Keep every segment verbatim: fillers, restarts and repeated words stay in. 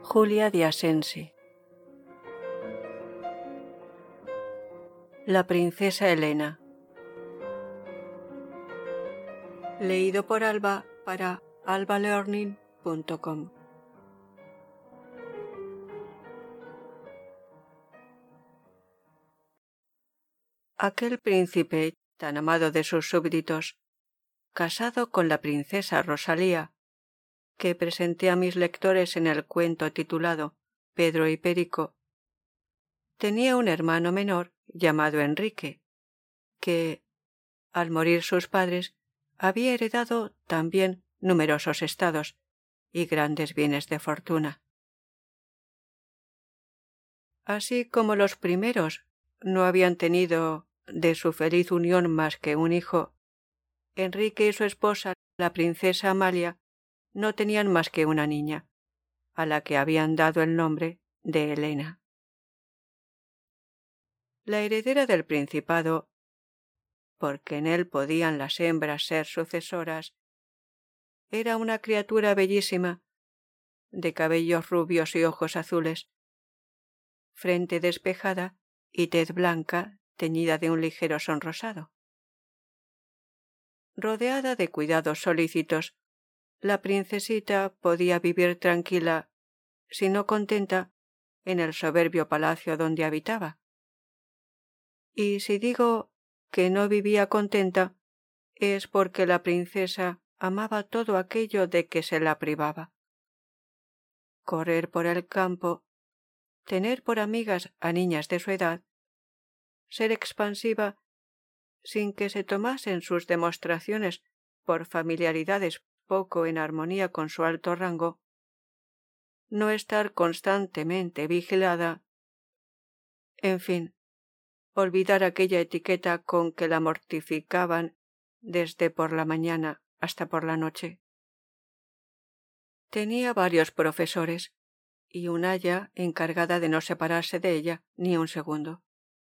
Julia de Asensi. La princesa Elena. Leído por Alba para alba learning punto com. Aquel príncipe tan amado de sus súbditos, casado con la princesa Rosalía, que presenté a mis lectores en el cuento titulado Pedro y Perico, tenía un hermano menor llamado Enrique, que, al morir sus padres, había heredado también numerosos estados y grandes bienes de fortuna. Así como los primeros no habían tenido de su feliz unión más que un hijo, Enrique y su esposa, la princesa Amalia, no tenían más que una niña, a la que habían dado el nombre de Elena. La heredera del principado, porque en él podían las hembras ser sucesoras, era una criatura bellísima, de cabellos rubios y ojos azules, frente despejada y tez blanca teñida de un ligero sonrosado. Rodeada de cuidados solícitos, la princesita podía vivir tranquila, si no contenta, en el soberbio palacio donde habitaba. Y si digo que no vivía contenta, es porque la princesa amaba todo aquello de que se la privaba. Correr por el campo, tener por amigas a niñas de su edad, ser expansiva sin que se tomasen sus demostraciones por familiaridades poco en armonía con su alto rango, no estar constantemente vigilada, en fin, olvidar aquella etiqueta con que la mortificaban desde por la mañana hasta por la noche. Tenía varios profesores y un aya encargada de no separarse de ella ni un segundo.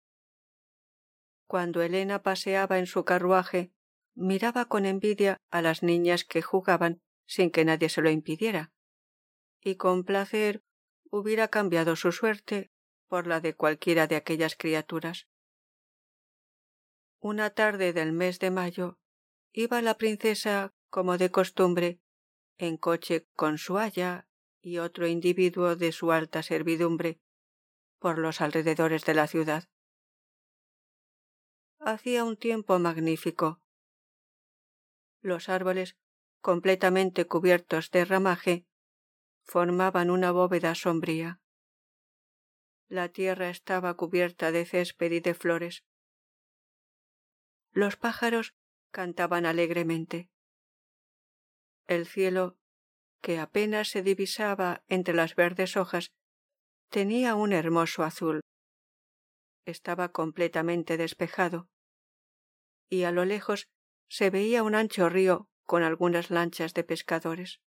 Cuando Elena paseaba en su carruaje, miraba con envidia a las niñas que jugaban sin que nadie se lo impidiera, y con placer hubiera cambiado su suerte por la de cualquiera de aquellas criaturas. Una tarde del mes de mayo iba la princesa, como de costumbre, en coche con su aya y otro individuo de su alta servidumbre, por los alrededores de la ciudad. Hacía un tiempo magnífico. Los árboles, completamente cubiertos de ramaje, formaban una bóveda sombría. La tierra estaba cubierta de césped y de flores. Los pájaros cantaban alegremente. El cielo, que apenas se divisaba entre las verdes hojas, tenía un hermoso azul. Estaba completamente despejado, y a lo lejos se veía un ancho río con algunas lanchas de pescadores.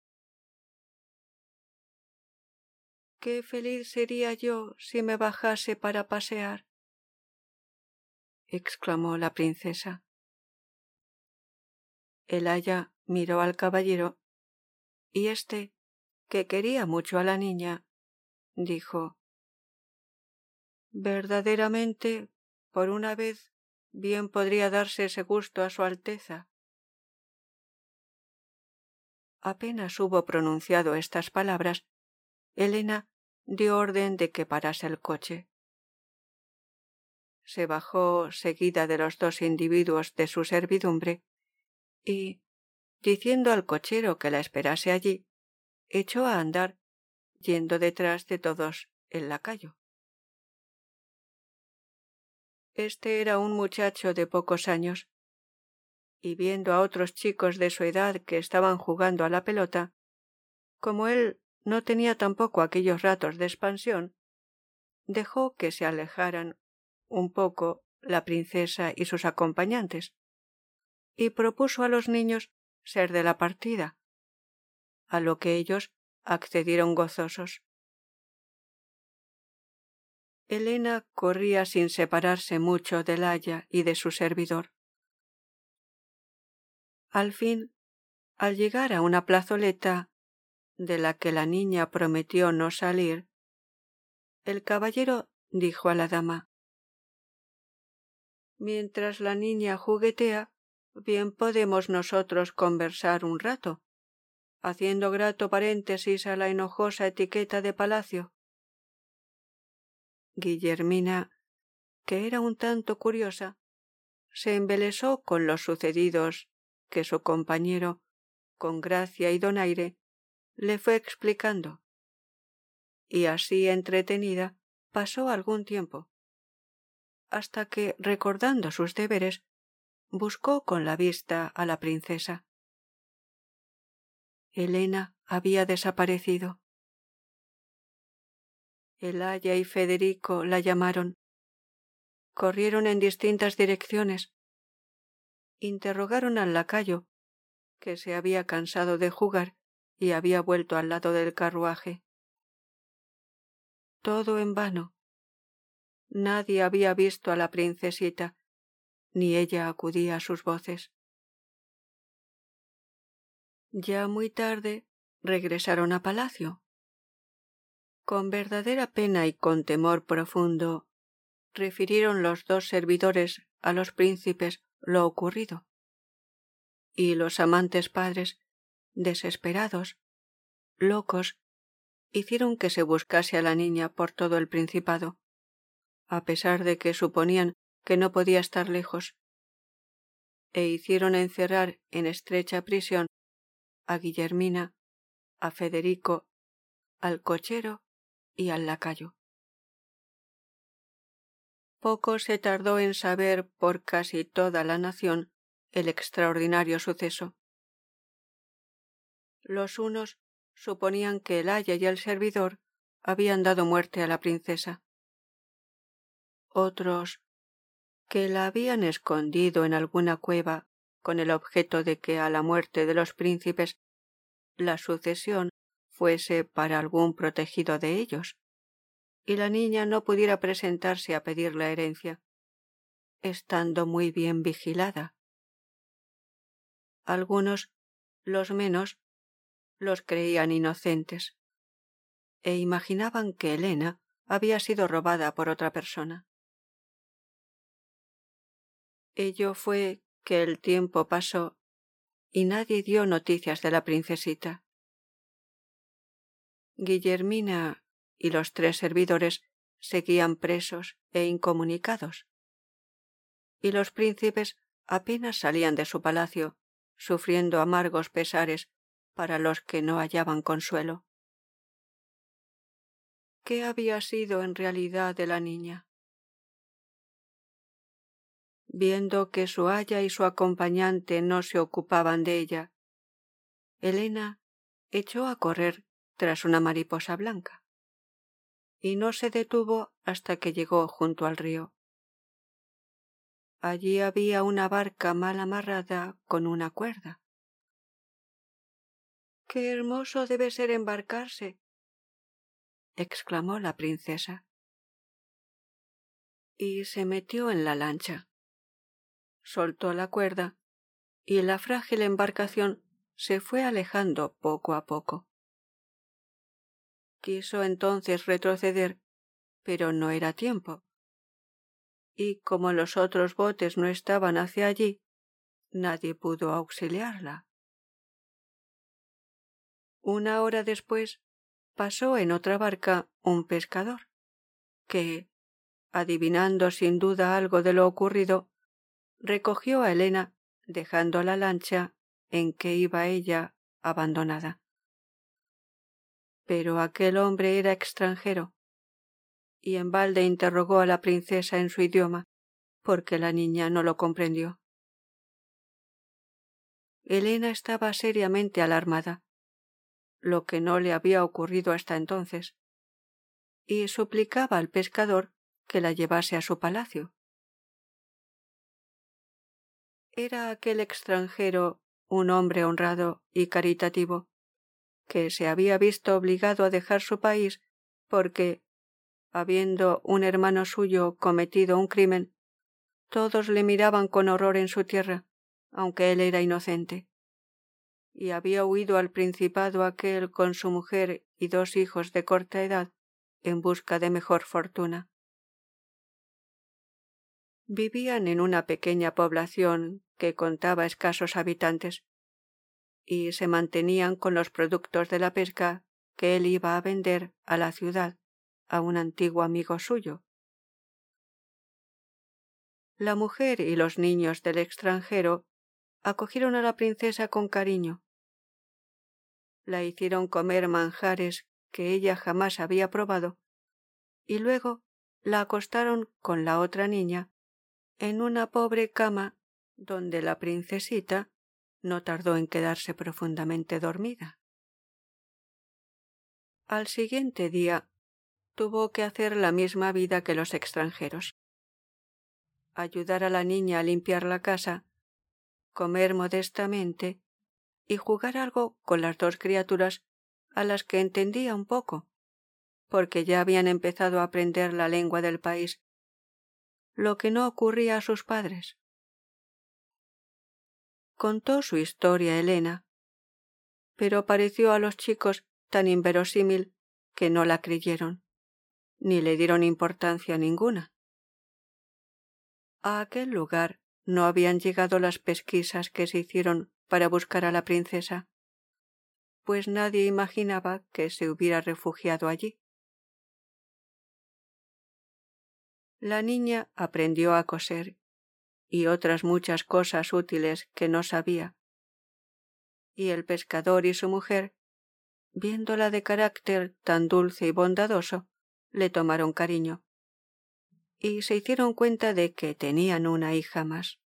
«Qué feliz sería yo si me bajase para pasear», exclamó la princesa. El aya miró al caballero, y éste, que quería mucho a la niña, dijo: «Verdaderamente, por una vez, bien podría darse ese gusto a su Alteza». Apenas hubo pronunciado estas palabras, Elena dio orden de que parase el coche. Se bajó seguida de los dos individuos de su servidumbre y, diciendo al cochero que la esperase allí, echó a andar, yendo detrás de todos el lacayo. Este era un muchacho de pocos años, y viendo a otros chicos de su edad que estaban jugando a la pelota, como él no tenía tampoco aquellos ratos de expansión, dejó que se alejaran un poco la princesa y sus acompañantes, y propuso a los niños ser de la partida, a lo que ellos accedieron gozosos. Elena corría sin separarse mucho del aya y de su servidor. Al fin, al llegar a una plazoleta, de la que la niña prometió no salir, el caballero dijo a la dama: «Mientras la niña juguetea, bien podemos nosotros conversar un rato, haciendo grato paréntesis a la enojosa etiqueta de palacio». Guillermina, que era un tanto curiosa, se embelesó con los sucedidos que su compañero, con gracia y donaire, le fue explicando, y así entretenida pasó algún tiempo, hasta que, recordando sus deberes, buscó con la vista a la princesa. Elena había desaparecido. El aya y Federico la llamaron. Corrieron en distintas direcciones. Interrogaron al lacayo, que se había cansado de jugar y había vuelto al lado del carruaje. Todo en vano. Nadie había visto a la princesita, ni ella acudía a sus voces. Ya muy tarde regresaron a palacio. Con verdadera pena y con temor profundo, refirieron los dos servidores a los príncipes lo ocurrido. Y los amantes padres, desesperados, locos, hicieron que se buscase a la niña por todo el principado, a pesar de que suponían que no podía estar lejos, e hicieron encerrar en estrecha prisión a Guillermina, a Federico, al cochero y al lacayo. Poco se tardó en saber por casi toda la nación el extraordinario suceso. Los unos suponían que el aya y el servidor habían dado muerte a la princesa. Otros, que la habían escondido en alguna cueva con el objeto de que a la muerte de los príncipes la sucesión fuese para algún protegido de ellos, y la niña no pudiera presentarse a pedir la herencia, estando muy bien vigilada. Algunos, los menos, los creían inocentes, e imaginaban que Elena había sido robada por otra persona. Ello fue que el tiempo pasó y nadie dio noticias de la princesita. Guillermina y los tres servidores seguían presos e incomunicados, y los príncipes apenas salían de su palacio, sufriendo amargos pesares para los que no hallaban consuelo. ¿Qué había sido en realidad de la niña? Viendo que su aya y su acompañante no se ocupaban de ella, Elena echó a correr tras una mariposa blanca, y no se detuvo hasta que llegó junto al río. Allí había una barca mal amarrada con una cuerda. «¡Qué hermoso debe ser embarcarse!», exclamó la princesa. Y se metió en la lancha. Soltó la cuerda y la frágil embarcación se fue alejando poco a poco. Quiso entonces retroceder, pero no era tiempo. Y como los otros botes no estaban hacia allí, nadie pudo auxiliarla. Una hora después pasó en otra barca un pescador, que, adivinando sin duda algo de lo ocurrido, recogió a Elena dejando la lancha en que iba ella abandonada. Pero aquel hombre era extranjero, y en balde interrogó a la princesa en su idioma, porque la niña no lo comprendió. Elena estaba seriamente alarmada, lo que no le había ocurrido hasta entonces, y suplicaba al pescador que la llevase a su palacio. Era aquel extranjero un hombre honrado y caritativo, que se había visto obligado a dejar su país porque, habiendo un hermano suyo cometido un crimen, todos le miraban con horror en su tierra, aunque él era inocente. y había huido al principado aquel con su mujer y dos hijos de corta edad en busca de mejor fortuna. Vivían en una pequeña población que contaba escasos habitantes y se mantenían con los productos de la pesca que él iba a vender a la ciudad a un antiguo amigo suyo. La mujer y los niños del extranjero acogieron a la princesa con cariño. La hicieron comer manjares que ella jamás había probado y luego la acostaron con la otra niña en una pobre cama donde la princesita no tardó en quedarse profundamente dormida. Al siguiente día tuvo que hacer la misma vida que los extranjeros: ayudar a la niña a limpiar la casa, comer modestamente y jugar algo con las dos criaturas a las que entendía un poco, porque ya habían empezado a aprender la lengua del país, lo que no ocurría a sus padres. Contó su historia Elena, pero pareció a los chicos tan inverosímil que no la creyeron, ni le dieron importancia ninguna. A aquel lugar no habían llegado las pesquisas que se hicieron para buscar a la princesa, pues nadie imaginaba que se hubiera refugiado allí. La niña aprendió a coser y otras muchas cosas útiles que no sabía, y el pescador y su mujer, viéndola de carácter tan dulce y bondadoso, le tomaron cariño, y se hicieron cuenta de que tenían una hija más.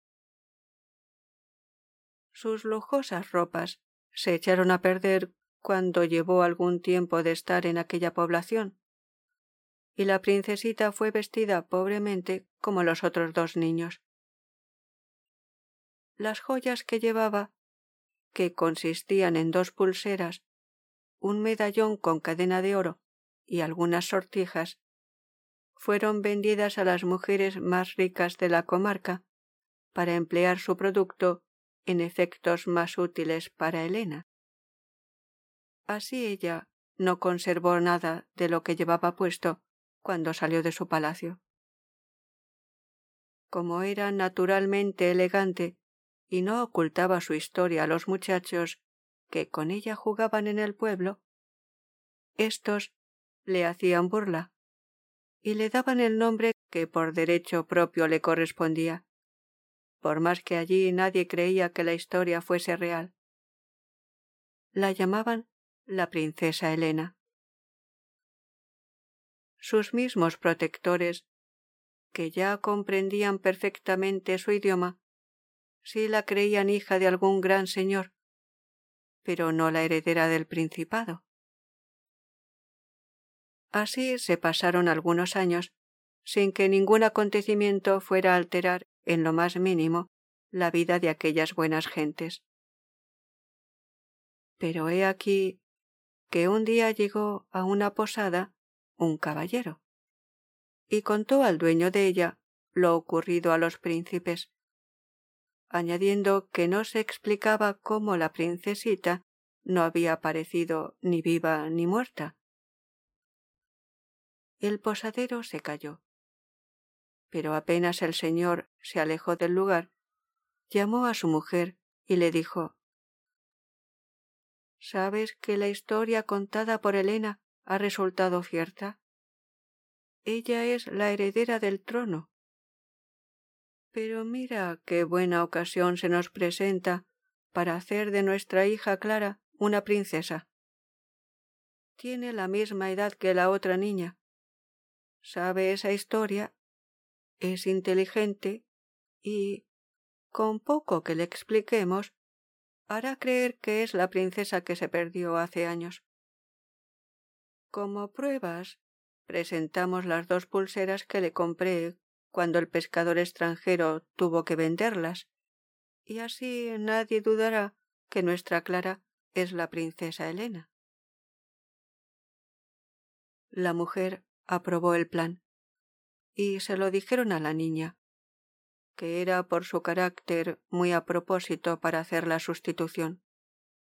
Sus lujosas ropas se echaron a perder cuando llevó algún tiempo de estar en aquella población, y la princesita fue vestida pobremente como los otros dos niños. Las joyas que llevaba, que consistían en dos pulseras, un medallón con cadena de oro y algunas sortijas, fueron vendidas a las mujeres más ricas de la comarca para emplear su producto en efectos más útiles para Elena. Así ella no conservó nada de lo que llevaba puesto cuando salió de su palacio. Como era naturalmente elegante y no ocultaba su historia a los muchachos que con ella jugaban en el pueblo, éstos le hacían burla y le daban el nombre que por derecho propio le correspondía, por más que allí nadie creía que la historia fuese real. La llamaban la princesa Elena. Sus mismos protectores, que ya comprendían perfectamente su idioma, sí la creían hija de algún gran señor, pero no la heredera del principado. Así se pasaron algunos años, sin que ningún acontecimiento fuera a alterar en lo más mínimo la vida de aquellas buenas gentes. Pero he aquí que un día llegó a una posada un caballero, y contó al dueño de ella lo ocurrido a los príncipes, añadiendo que no se explicaba cómo la princesita no había aparecido ni viva ni muerta. El posadero se calló, pero apenas el señor se alejó del lugar, llamó a su mujer y le dijo: ¿Sabes que la historia contada por Elena ha resultado cierta? Ella es la heredera del trono. Pero mira qué buena ocasión se nos presenta para hacer de nuestra hija Clara una princesa. Tiene la misma edad que la otra niña. Sabe esa historia, es inteligente y, con poco que le expliquemos, hará creer que es la princesa que se perdió hace años. Como pruebas, presentamos las dos pulseras que le compré cuando el pescador extranjero tuvo que venderlas, y así nadie dudará que nuestra Clara es la princesa Elena. La mujer aprobó el plan, y se lo dijeron a la niña, que era por su carácter muy a propósito para hacer la sustitución.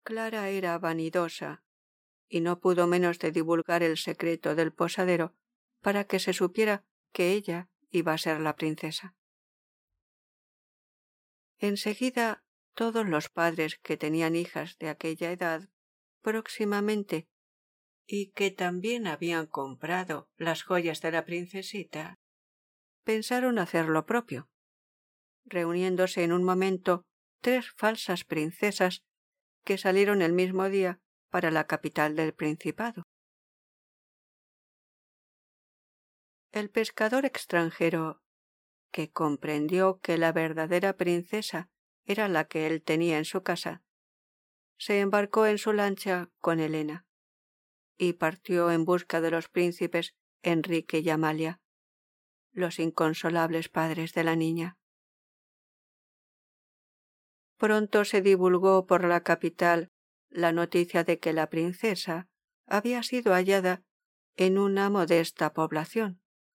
Clara era vanidosa y no pudo menos de divulgar el secreto del posadero para que se supiera que ella iba a ser la princesa. Enseguida todos los padres que tenían hijas de aquella edad próximamente y que también habían comprado las joyas de la princesita, pensaron hacer lo propio, reuniéndose en un momento tres falsas princesas que salieron el mismo día para la capital del Principado. El pescador extranjero, que comprendió que la verdadera princesa era la que él tenía en su casa, se embarcó en su lancha con Elena y partió en busca de los príncipes Enrique y Amalia, los inconsolables padres de la niña. Pronto se divulgó por la capital la noticia de que la princesa había sido hallada en una modesta población.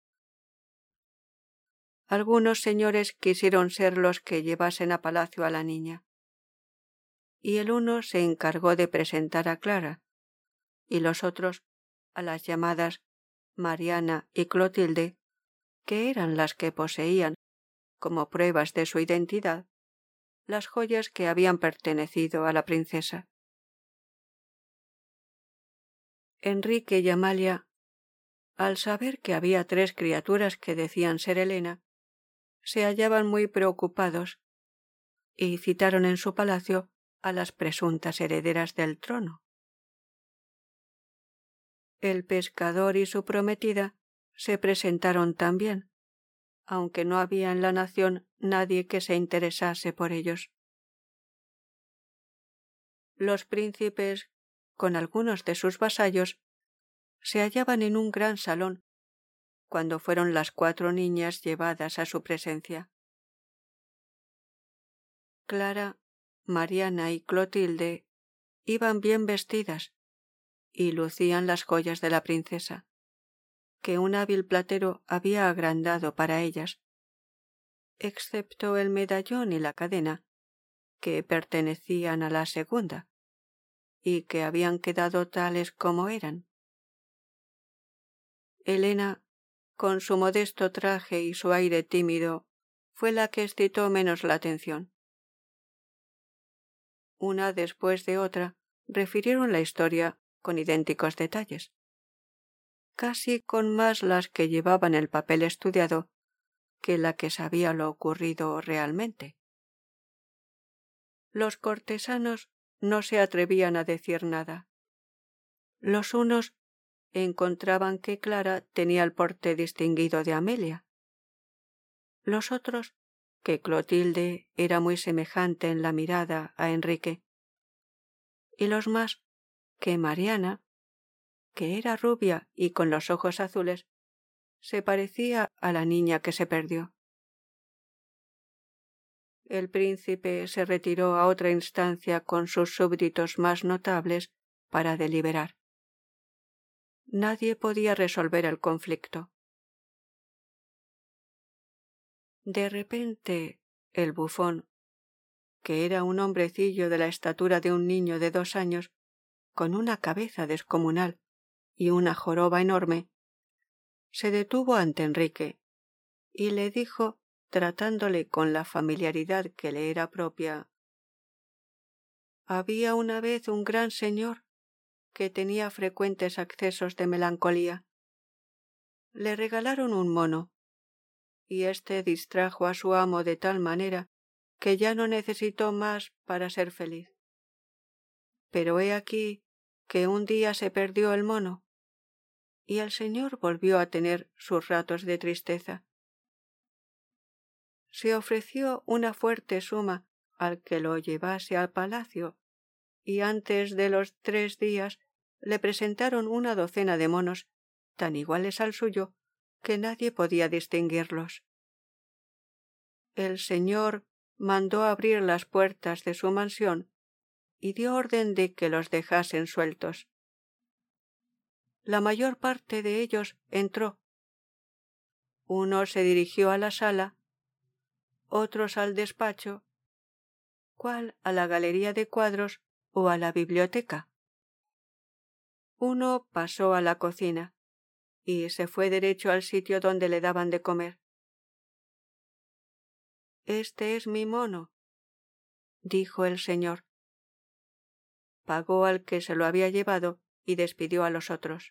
Algunos señores quisieron ser los que llevasen a palacio a la niña, y el uno se encargó de presentar a Clara, y los otros a las llamadas Mariana y Clotilde, que eran las que poseían, como pruebas de su identidad, las joyas que habían pertenecido a la princesa. Enrique y Amalia, al saber que había tres criaturas que decían ser Elena, se hallaban muy preocupados y citaron en su palacio a las presuntas herederas del trono. El pescador y su prometida se presentaron también, aunque no había en la nación nadie que se interesase por ellos. Los príncipes, con algunos de sus vasallos, se hallaban en un gran salón cuando fueron las cuatro niñas llevadas a su presencia. Clara, Mariana y Clotilde iban bien vestidas y lucían las joyas de la princesa, que un hábil platero había agrandado para ellas, excepto el medallón y la cadena, que pertenecían a la segunda, y que habían quedado tales como eran. Elena, con su modesto traje y su aire tímido, fue la que excitó menos la atención. Una después de otra refirieron la historia con idénticos detalles, casi con más las que llevaban el papel estudiado que la que sabía lo ocurrido realmente. Los cortesanos no se atrevían a decir nada. Los unos encontraban que Clara tenía el porte distinguido de Amelia. Los otros, que Clotilde era muy semejante en la mirada a Enrique. Y los más, que Mariana, que era rubia y con los ojos azules, se parecía a la niña que se perdió. El príncipe se retiró a otra instancia con sus súbditos más notables para deliberar. Nadie podía resolver el conflicto. De repente, el bufón, que era un hombrecillo de la estatura de un niño de dos años, con una cabeza descomunal y una joroba enorme, se detuvo ante Enrique y le dijo, tratándole con la familiaridad que le era propia: había una vez un gran señor que tenía frecuentes accesos de melancolía. Le regalaron un mono, y éste distrajo a su amo de tal manera que ya no necesitó más para ser feliz. Pero he aquí que un día se perdió el mono, y el señor volvió a tener sus ratos de tristeza. Se ofreció una fuerte suma al que lo llevase al palacio, y antes de los tres días le presentaron una docena de monos tan iguales al suyo que nadie podía distinguirlos. El señor mandó abrir las puertas de su mansión y dio orden de que los dejasen sueltos. La mayor parte de ellos entró. Uno se dirigió a la sala, otros al despacho, cuál a la galería de cuadros, o a la biblioteca. Uno pasó a la cocina y se fue derecho al sitio donde le daban de comer. «Este es mi mono», dijo el señor. Pagó al que se lo había llevado y despidió a los otros.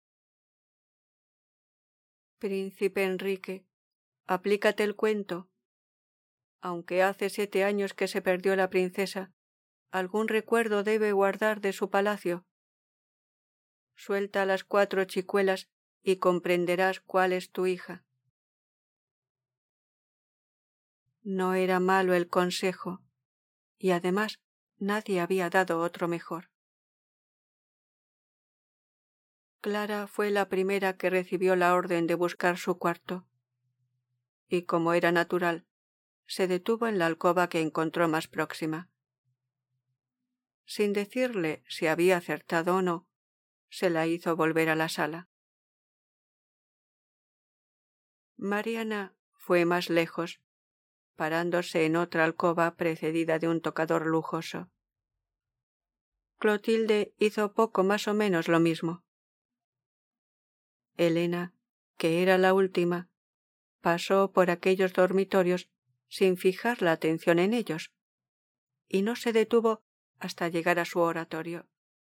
«Príncipe Enrique, aplícate el cuento. Aunque hace siete años que se perdió la princesa, algún recuerdo debe guardar de su palacio. Suelta a las cuatro chicuelas y comprenderás cuál es tu hija». No era malo el consejo, y además nadie había dado otro mejor. Clara fue la primera que recibió la orden de buscar su cuarto, y como era natural, se detuvo en la alcoba que encontró más próxima. Sin decirle si había acertado o no, se la hizo volver a la sala. Mariana fue más lejos, parándose en otra alcoba precedida de un tocador lujoso. Clotilde hizo poco más o menos lo mismo. Elena, que era la última, pasó por aquellos dormitorios sin fijar la atención en ellos, y no se detuvo hasta llegar a su oratorio.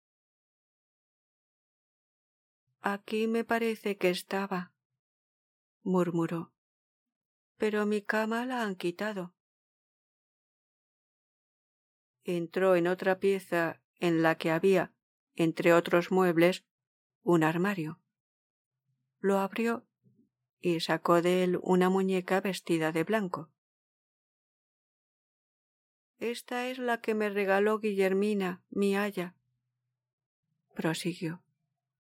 «Aquí me parece que estaba», murmuró, «pero mi cama la han quitado». Entró en otra pieza en la que había, entre otros muebles, un armario. Lo abrió y sacó de él una muñeca vestida de blanco. «Esta es la que me regaló Guillermina, mi aya», prosiguió.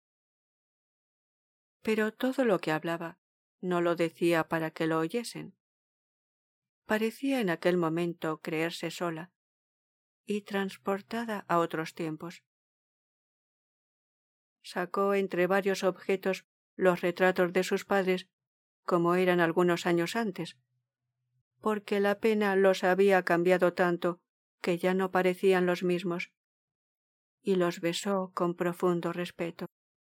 Pero todo lo que hablaba no lo decía para que lo oyesen. Parecía en aquel momento creerse sola y transportada a otros tiempos. Sacó entre varios objetos los retratos de sus padres como eran algunos años antes, porque la pena los había cambiado tanto que ya no parecían los mismos, y los besó con profundo respeto.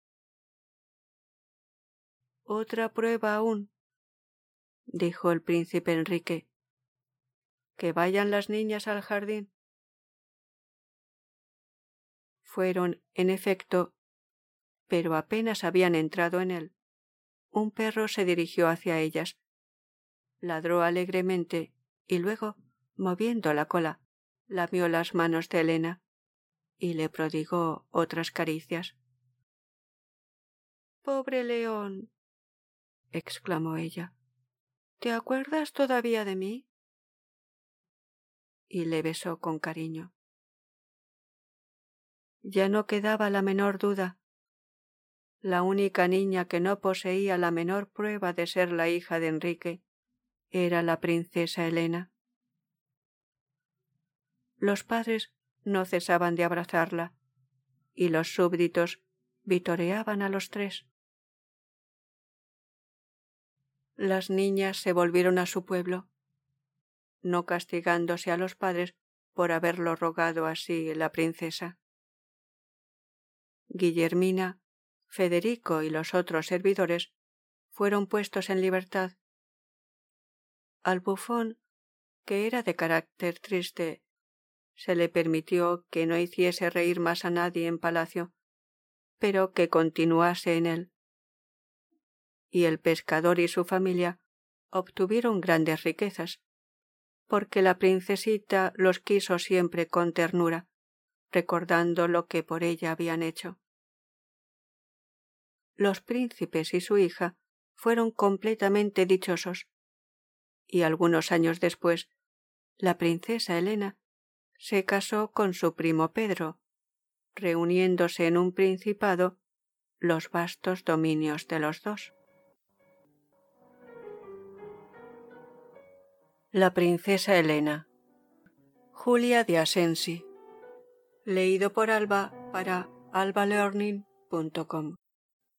«Otra prueba aún», dijo el príncipe Enrique. «Que vayan las niñas al jardín». Fueron, en efecto, pero apenas habían entrado en él, un perro se dirigió hacia ellas, ladró alegremente y luego, moviendo la cola, lamió las manos de Elena y le prodigó otras caricias. «Pobre león», exclamó ella, «¿te acuerdas todavía de mí?» Y le besó con cariño. Ya no quedaba la menor duda. La única niña que no poseía la menor prueba de ser la hija de Enrique era la princesa Elena. Los padres no cesaban de abrazarla, y los súbditos vitoreaban a los tres. Las niñas se volvieron a su pueblo, no castigándose a los padres por haberlo rogado así la princesa. Guillermina, Federico y los otros servidores fueron puestos en libertad. Al bufón, que era de carácter triste, se le permitió que no hiciese reír más a nadie en palacio, pero que continuase en él. Y el pescador y su familia obtuvieron grandes riquezas, porque la princesita los quiso siempre con ternura, recordando lo que por ella habían hecho. Los príncipes y su hija fueron completamente dichosos, y algunos años después, la princesa Elena se casó con su primo Pedro, reuniéndose en un principado los vastos dominios de los dos. La princesa Elena. Julia de Asensi. Leído por Alba para alba learning punto com.